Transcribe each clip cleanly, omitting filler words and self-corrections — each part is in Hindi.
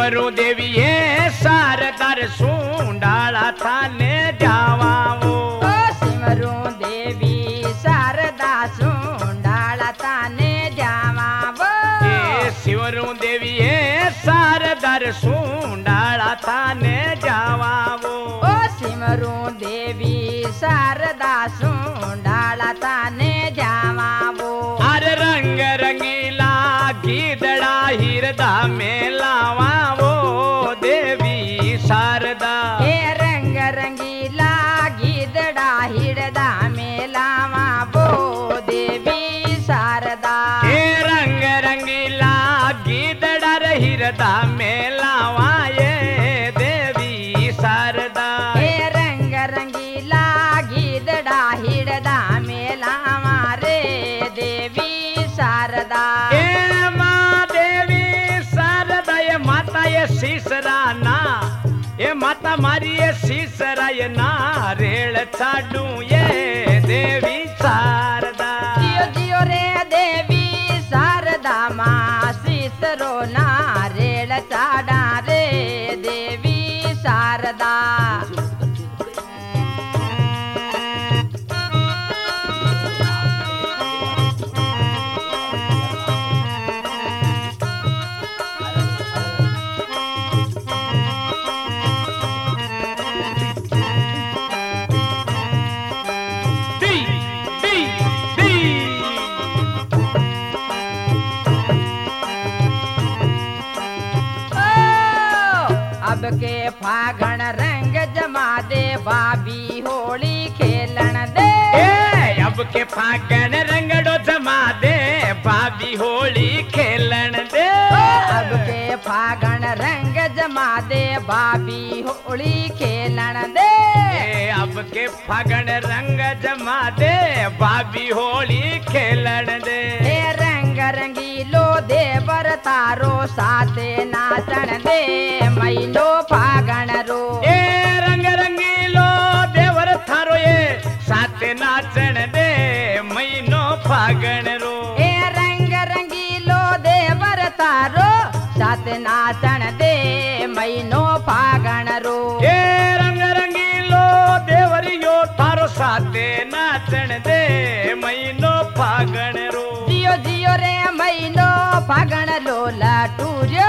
शिवरू देवीए शारदार सुंडाला थाने जावा वो शिवरू देवी शारदा सुंडाला थाने जावा वो शिवरू देवीए शारदार सुंडाला थाने जावा वो शिवरू देवी शारदा सुंडाला थाने जावा वो अरे रंग रंगीला गीदड़ा हिरदा में लावा वो देवी शारदा रंग रंगीला गीदड़ा हिरदा में लावा वो देवी शारदा रंग रंगीला गीदड़ा हिरदा में लावा ये देवी शारदा रंग रंगीला गीदड़ा हिरदा में लावा रे देवी शारदा माँ देवी शारदा ये माता ये शीसराना ये माता मारी ये शीसरा ये नारेल छाडू ये देवी शारदा जियो जियो रे देवी शारदा माँ शीसरो नारेल चाडा रे देवी शारदा अब के फागण रंग जमा दे भाभी होली खेलन दे अब के फागण रंगड़ो जमा दे भाभी होली खेलन दे अब के फागण रंग जमा दे भाभी होली खेलन दे अब के फागण रंग जमा दे भाभी होली खेलन दे रंग रंगीलो देवर तारो साथे नाचन दे महीनो फागण रो रंग रंगीलो देवर थारो ये साथे नाचन दे महीनो फागण रो रंग रंगीलो देवर तारो साथे नाचन दे महीनो फागण रो रंग रंगीलो देवर यो थारो साथे नाचन दे महीनो फागण रो जियो जियो रे महीनो फागण लोला टूर्यो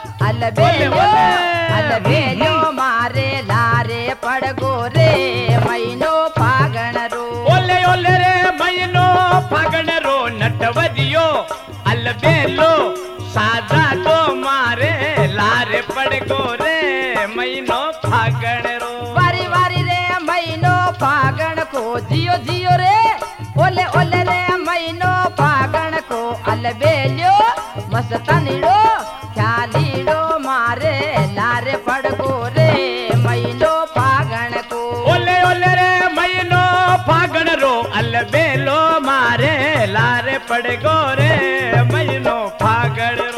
अलबेलो मारे लारे पड़गो रे महीनो फागण रो ओले ओले रे महीनो फागण रो नटवरियो अलबेलो साजा तो मारे लारे पड़गो रे महीनो फागण रो वारी वारी रे महीनो फागण को जियो जियो रे ओले ओले रे महीनो फागण को अलबेलो मस्तनीड़ो ख्यालीड़ो मारे लारे पड़गो रे महीनो फागण को ओले ओले रे महीनो फागण रो अलबेलो मारे लारे पड़गो रे महीनो फागण रो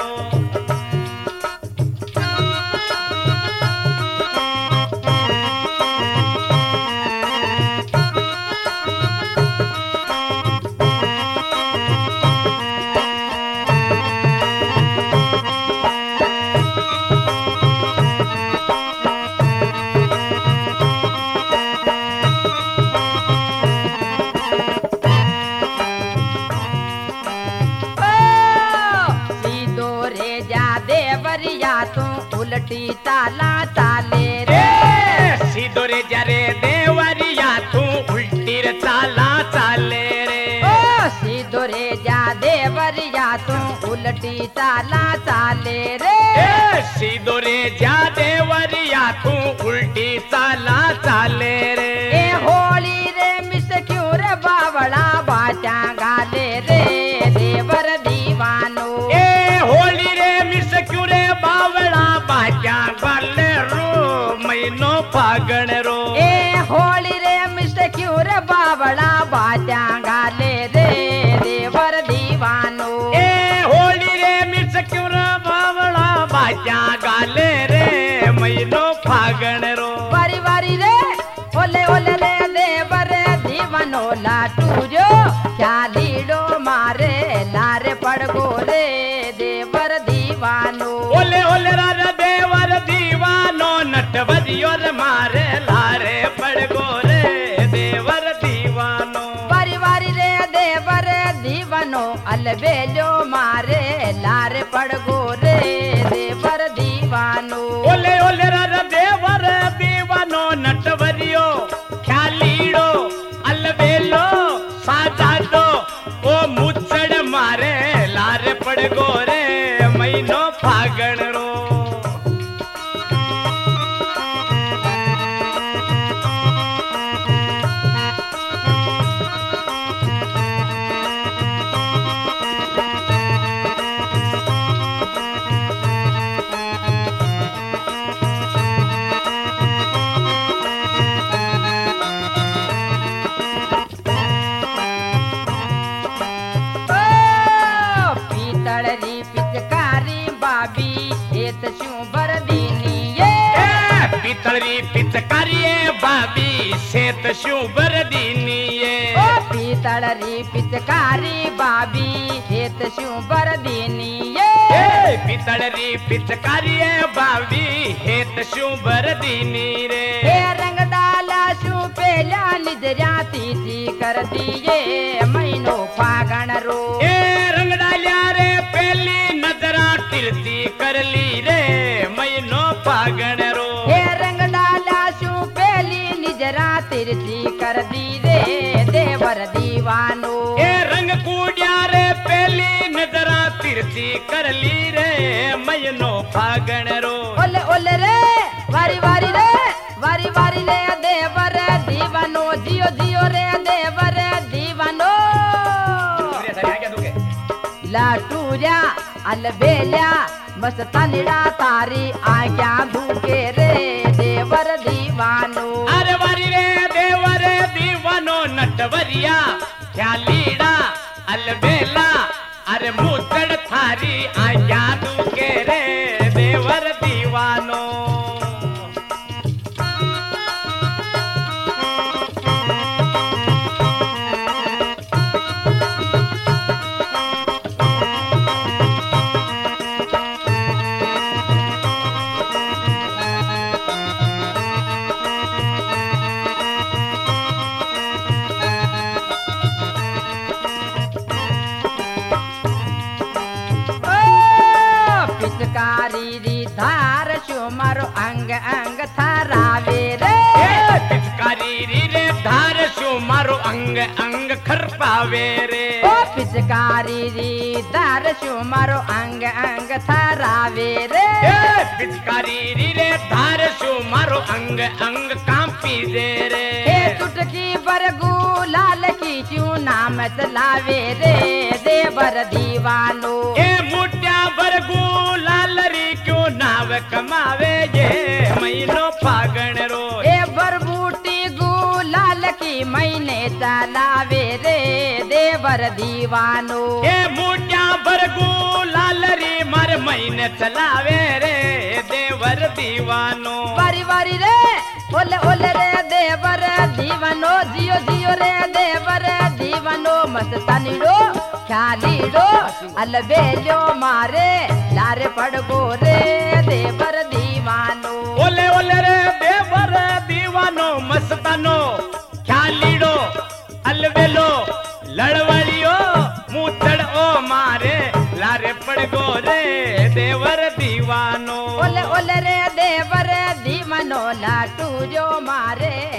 उलटी ताला ताले रे सीधो रे जरे देवरिया तू उल्टी रे ताला चाले रे सीधो रे जा देवरिया तू उलटी ताला चाले रे सीधो रे जा देवरिया तू उल्टी ताला चाले रे होली रे मिस क्यों रे बावड़ा बाचा गाले रे देवर दीवानो होली रे मिस क्यों रे बावड़ा बाजा गाले रो महीनो फागण रो होली रे मिस क्यों रे बावड़ा बाजा गाले रे देवर दीवानो होली रे मिस क्यों रे बावड़ा बाजा गाले रे महीनो फागण रो वारी वारी रे ओले ओले रे देवर दीवानो लाटू जो क्या लीडो मारे लारे पड़गो रे देवर दीवानो ओले ओले रा देव अलबेलो मारे लारे पड़ गो रे देवर दीवानो। ओले ओले रा देवर दीवानो नटवरियो ख्यालीड़ो अलबेलो साजादो ओ मुचड़ मारे लारे पड़ गो रे महीनो फागण रो। पीतळरी पिचकारिये बाबी शेत शुभर दिनिये। ओ पीतळरी पिचकारी बाबी शेत शुभर दिनिये। पीतळरी पिचकारिये बाबी हेत शुभर दिनी रे। हे रंग डाला शू पेला निजरा तीची कर दिए महीनो फागण रो। ए रंग डाल्या रे पेली नजरा तिरती कर ली रे महीनो फागण रो। जरा तिरछी कर दी रे देवर दीवानो। ए रंग कूड़िया रे पेली नजरा तिरछी कर ली रे महीनो फागण रो। ओले ओले रे वारी वारी रे वारी वारी रे देवर दीवानो जियो जियो रे देवर दीवानो। लाटूजा अलबेल्या मस्तानिड़ा तारी आज्ञा धूके रे देवर दीवानो। अरे वारी रे देवर दीवानो नटवरिया ख्यालीड़ा अलबेला अरे मुचड़ थारी आज्ञा धूके रे देवर दीवानो। धार मारो अंग अंग थरावे रे। पिचकारी रे धार मारो अंग अंग खरपावे रे। ओ पिचकारी री धार मारो अंग अंग थरावे रे। पिचकारी रे धार मारो अंग अंग कांपी दे रे। चुटकी बरगू लाल की क्यों नाम चलावे रे देवर दीवानो। मुठ्या बरगू लाल री क्यों नाव कमावे ये महीनो फागण रो। बरबूटी गुलाल की महीने चलावे रे देवर दीवानो। मुठ्या बरगू लाल री मर महीने चलावे रे देवर दीवानो। वारी वारी रे ओले ओले रे देवर दीवानो जियो जियो रे देवर दीवानो। मस्तानिड़ो ख्यालीड़ो अलबेलो मारे लारे पड़ गो रे देवर दीवानो। ओले ओले रे देवर दीवानो मस्तानो ख्यालीड़ो अलबेलो लड़वलियो मुचड़ ओ मारे लारे पड़ गो रे देवर दीवानो। ओले ओले रे देवर दीवानो लाटू जो मारे